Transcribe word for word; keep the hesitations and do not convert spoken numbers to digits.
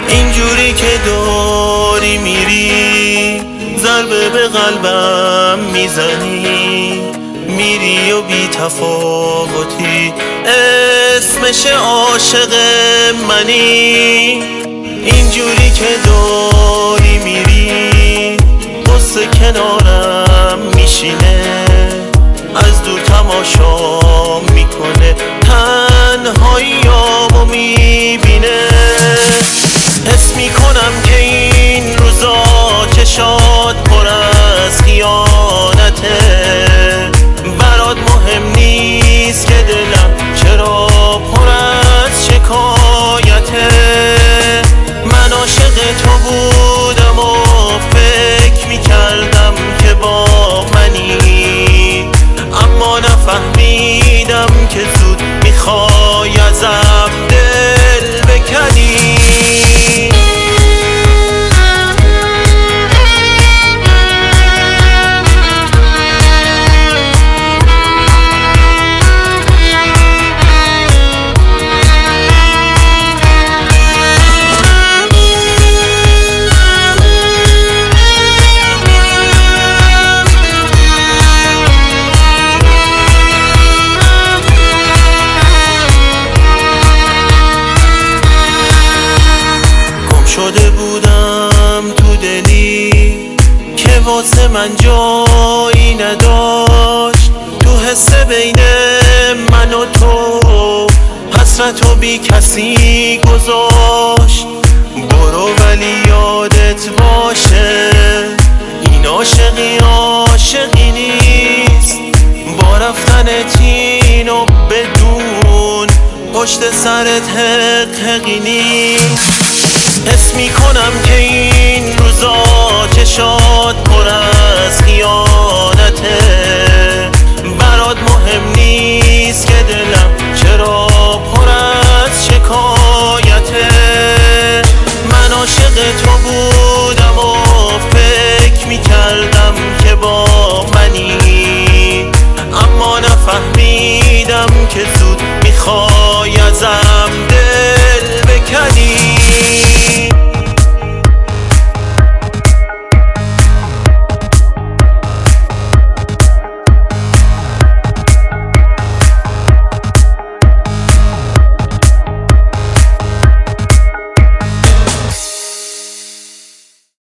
اینجوری که داری میری ضربه به قلبم میزنی، میری و بی تفاوتی اسمش عاشق منی. اینجوری که داری میری قصه کنارم میشینه، از دور تماشا میکنه، تنهاییامو میبینه. حس میکنم که این روزا چشات پر از خیانته، برات مهم نیست که دلم چرا پر از شکایته. من عاشق تو بودم و فکر میکردم که با منی، اما نفهمیدم که زود میخوای ازم دل بکنی. شده بودم تو دلی که واسه من جایی نداشت، تو حس بین من و تو حسرت و بی کسی گذاشت. برو ولی یادت باشه این عاشقی عاشقی نیست، با رفتنت اینو بدون پشت سرت حقی نیست. حس میکنم که این روزا چشات پر از خیانته، برات مهم نیست که دلم چرا